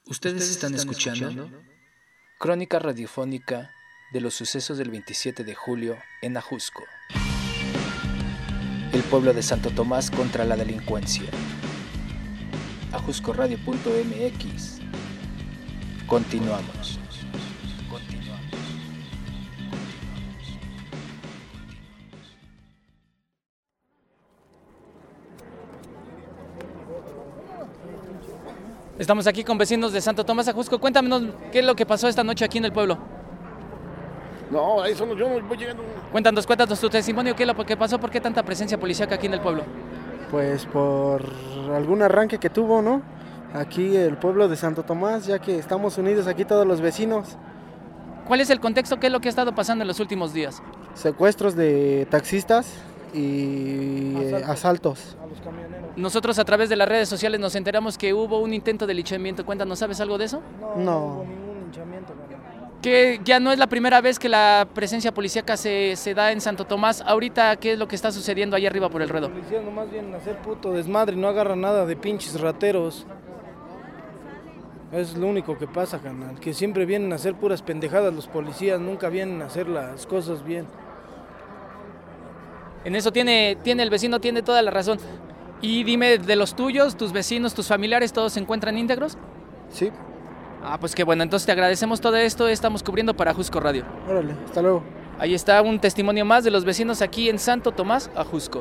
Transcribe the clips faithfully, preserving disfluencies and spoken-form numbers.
Ustedes están escuchando Crónica Radiofónica de los sucesos del veintisiete de julio en Ajusco, el pueblo de Santo Tomás contra la delincuencia. ajusco radio punto m x. Continuamos. Estamos aquí con vecinos de Santo Tomás Ajusco. Cuéntanos qué es lo que pasó esta noche aquí en el pueblo. No, ahí somos yo, voy llegando. Cuéntanos, cuéntanos tu testimonio, qué es lo que pasó, por qué tanta presencia policíaca aquí en el pueblo. Pues por algún arranque que tuvo, ¿no? Aquí el pueblo de Santo Tomás, ya que estamos unidos aquí todos los vecinos. ¿Cuál es el contexto? ¿Qué es lo que ha estado pasando en los últimos días? Secuestros de taxistas y asaltos, asaltos. A los camioneros. Nosotros a través de las redes sociales nos enteramos que hubo un intento de linchamiento. Cuéntanos, ¿sabes algo de eso? No, No. no hubo ningún linchamiento. ¿No? Que ya no es la primera vez que la presencia policíaca se, se da en Santo Tomás. Ahorita, ¿qué es lo que está sucediendo ahí arriba por el ruedo? Los policías nomás vienen a hacer puto desmadre y no agarran nada de pinches rateros. Es lo único que pasa, carnal, que siempre vienen a hacer puras pendejadas los policías, nunca vienen a hacer las cosas bien. En eso tiene, tiene el vecino, tiene toda la razón. Y dime, de los tuyos, tus vecinos, tus familiares, ¿todos se encuentran íntegros? Sí. Ah, pues qué bueno, entonces te agradecemos todo esto, estamos cubriendo para Ajusco Radio. Órale, hasta luego. Ahí está un testimonio más de los vecinos aquí en Santo Tomás, Ajusco.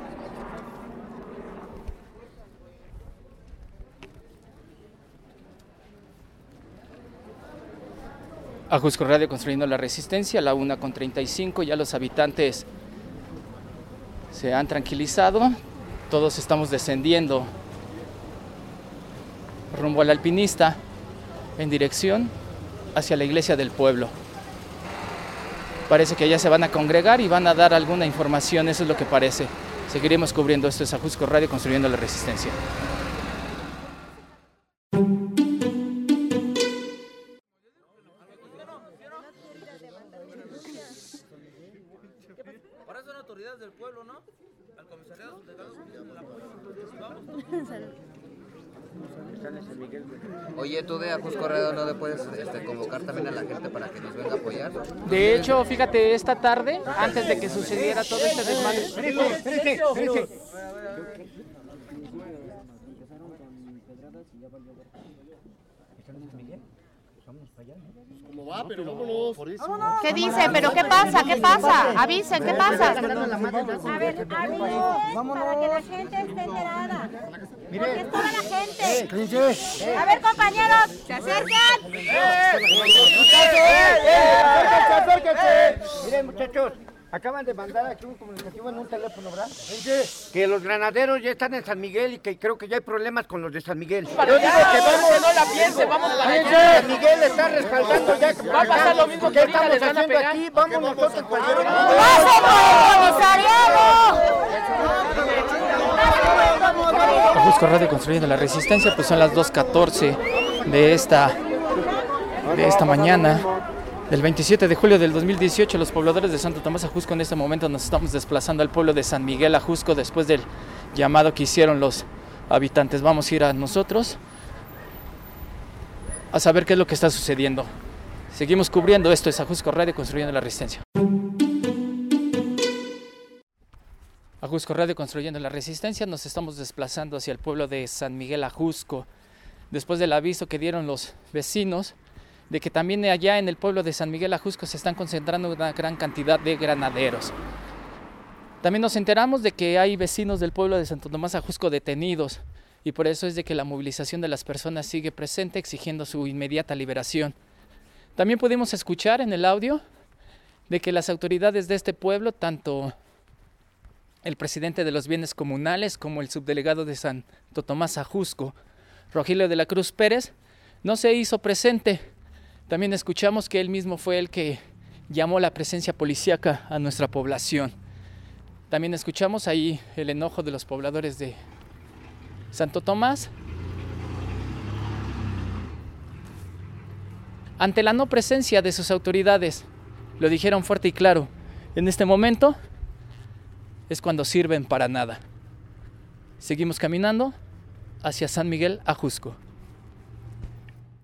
Ajusco Radio construyendo la resistencia, la una con treinta y cinco, ya los habitantes se han tranquilizado, todos estamos descendiendo rumbo al alpinista en dirección hacia la iglesia del pueblo. Parece que ya se van a congregar y van a dar alguna información, eso es lo que parece. Seguiremos cubriendo. Esto es Ajusco Radio construyendo la resistencia. Ahora son autoridades del pueblo, ¿no? Al comisariado delegado con apoyo. Oye, tú de Ajusco Radio no le puedes este, convocar también a la gente para que nos venga a apoyar. De hecho, fíjate, esta tarde, antes de que sucediera todo este desmadre, ¿Cómo va? Pero vámonos. Por eso. ¿Qué dice? ¿Pero qué pasa? ¿Qué pasa? Avisen, ¿qué pasa? A ver, ánimo, para que la gente esté enterada. Porque es toda la gente. A ver, compañeros, ¿se acercan? ¡Acérquense, acérquense! Miren, muchachos, acaban de mandar aquí un comunicativo en un teléfono, ¿verdad? Que los granaderos ya están en San Miguel y que creo que ya hay problemas con los de San Miguel. Yo digo que vamos, no la piense, vamos para allá. San Miguel está respaldando ya. Va a pasar lo mismo que ahorita estamos les van a haciendo pegar. aquí. Vamos nosotros para allá. Ajusco Radio construyendo la resistencia, pues son las dos catorce de esta, de esta mañana. Del veintisiete de julio del dos mil dieciocho, los pobladores de Santo Tomás Ajusco en este momento nos estamos desplazando al pueblo de San Miguel Ajusco después del llamado que hicieron los habitantes. Vamos a ir a nosotros a saber qué es lo que está sucediendo. Seguimos cubriendo. Esto es Ajusco Radio construyendo la resistencia. Ajusco Radio construyendo la resistencia, nos estamos desplazando hacia el pueblo de San Miguel Ajusco después del aviso que dieron los vecinos de que también allá en el pueblo de San Miguel Ajusco se están concentrando una gran cantidad de granaderos. También nos enteramos de que hay vecinos del pueblo de Santo Tomás Ajusco detenidos y por eso es de que la movilización de las personas sigue presente exigiendo su inmediata liberación. También pudimos escuchar en el audio de que las autoridades de este pueblo, tanto el presidente de los bienes comunales como el subdelegado de Santo Tomás Ajusco, Rogelio de la Cruz Pérez, no se hizo presente. También escuchamos que él mismo fue el que llamó la presencia policíaca a nuestra población. También escuchamos ahí el enojo de los pobladores de Santo Tomás ante la no presencia de sus autoridades. Lo dijeron fuerte y claro. En este momento es cuando sirven para nada. Seguimos caminando hacia San Miguel Ajusco.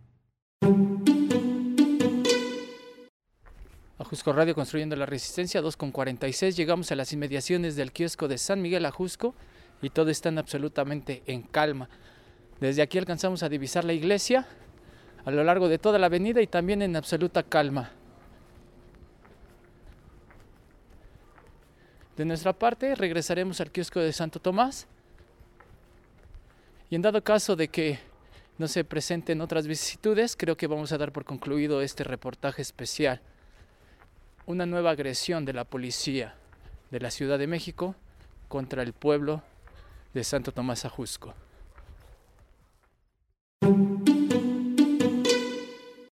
Ajusco Radio construyendo la resistencia, dos con cuarenta y seis. Llegamos a las inmediaciones del kiosco de San Miguel Ajusco y todo está absolutamente en calma. Desde aquí alcanzamos a divisar la iglesia a lo largo de toda la avenida y también en absoluta calma. De nuestra parte regresaremos al kiosco de Santo Tomás y en dado caso de que no se presenten otras vicisitudes, creo que vamos a dar por concluido este reportaje especial. Una nueva agresión de la policía de la Ciudad de México contra el pueblo de Santo Tomás Ajusco.